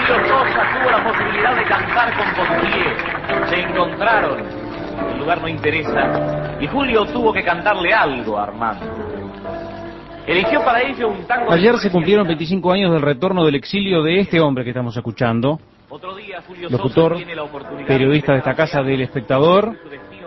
Julio Sosa tuvo la posibilidad de cantar con Potier. Se encontraron. El lugar no interesa. Y Julio tuvo que cantarle algo a Armando. Eligió para ello un tango. Ayer se cumplieron 25 años del retorno del exilio de este hombre que estamos escuchando. Otro día, Julio Locutor, Sosa tiene la oportunidad periodista de esta casa del Espectador.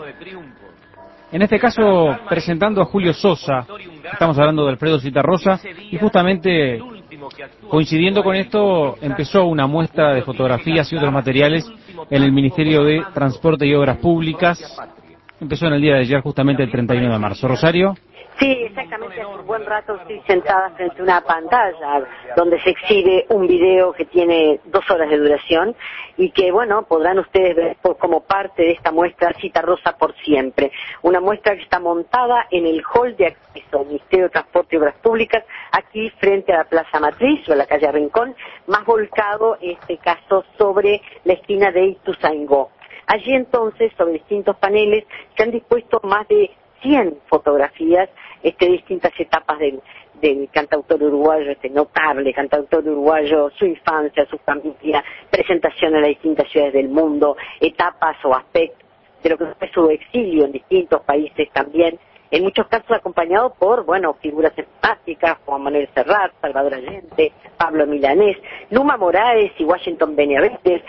En este caso, presentando a Julio Sosa. Estamos hablando de Alfredo Zitarrosa. Y justamente, coincidiendo con esto, empezó una muestra de fotografías y otros materiales en el Ministerio de Transporte y Obras Públicas. Empezó en el día de ayer, justamente el 31 de marzo. Rosario. Sí, exactamente. Hace un buen rato estoy sentada frente a una pantalla donde se exhibe un video que tiene 2 horas de duración y que, bueno, podrán ustedes ver como parte de esta muestra Zitarrosa por siempre. Una muestra que está montada en el hall de acceso del Ministerio de Transporte y Obras Públicas, aquí frente a la Plaza Matriz o a la calle Rincón, más volcado, en este caso, sobre la esquina de Ituzaingó. Allí entonces, sobre distintos paneles, se han dispuesto más de 100 fotografías de distintas etapas del cantautor uruguayo, notable cantautor uruguayo, su infancia, su familia, presentación en las distintas ciudades del mundo, etapas o aspectos de lo que fue su exilio en distintos países también, en muchos casos acompañado por, bueno, figuras emblemáticas, Juan Manuel Serrat, Salvador Allende, Pablo Milanés, Numa Moraes y Washington Benavides,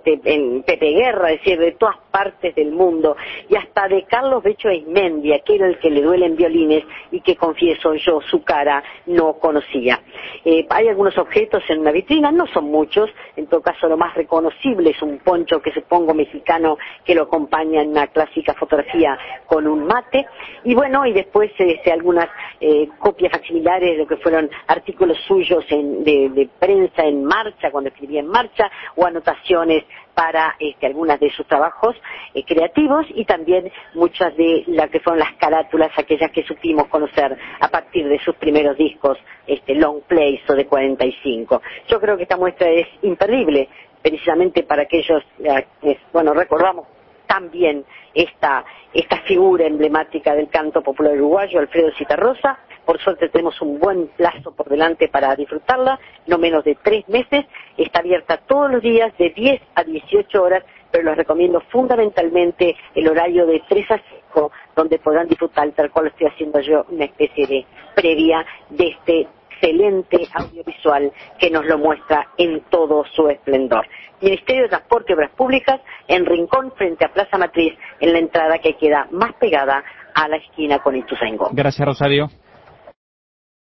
en Pepe Guerra, es decir, de todas partes del mundo, y hasta de Carlos Becho Aizmendia, que era el que le duelen violines y que, confieso yo, su cara no conocía. Hay algunos objetos en una vitrina, no son muchos, en todo caso lo más reconocible es un poncho que supongo mexicano que lo acompaña en una clásica fotografía con un mate, y bueno, y después algunas copias facsimilares de lo que fueron artículos suyos de prensa en marcha, cuando escribía en marcha, o anotaciones para algunas de sus trabajos creativos, y también muchas de las que fueron las carátulas, aquellas que supimos conocer a partir de sus primeros discos, long plays o de 45. Yo creo que esta muestra es imperdible, precisamente para aquellos, bueno, recordamos también esta figura emblemática del canto popular uruguayo, Alfredo Zitarrosa. Por suerte tenemos un buen plazo por delante para disfrutarla, no menos de 3 meses. Está abierta todos los días de 10 a 18 horas, pero les recomiendo fundamentalmente el horario de 3 a 5, donde podrán disfrutar, tal cual estoy haciendo yo, una especie de previa de este excelente audiovisual que nos lo muestra en todo su esplendor. Ministerio de Transporte y Obras Públicas, en Rincón, frente a Plaza Matriz, en la entrada que queda más pegada a la esquina con Ituzaingó. Gracias, Rosario.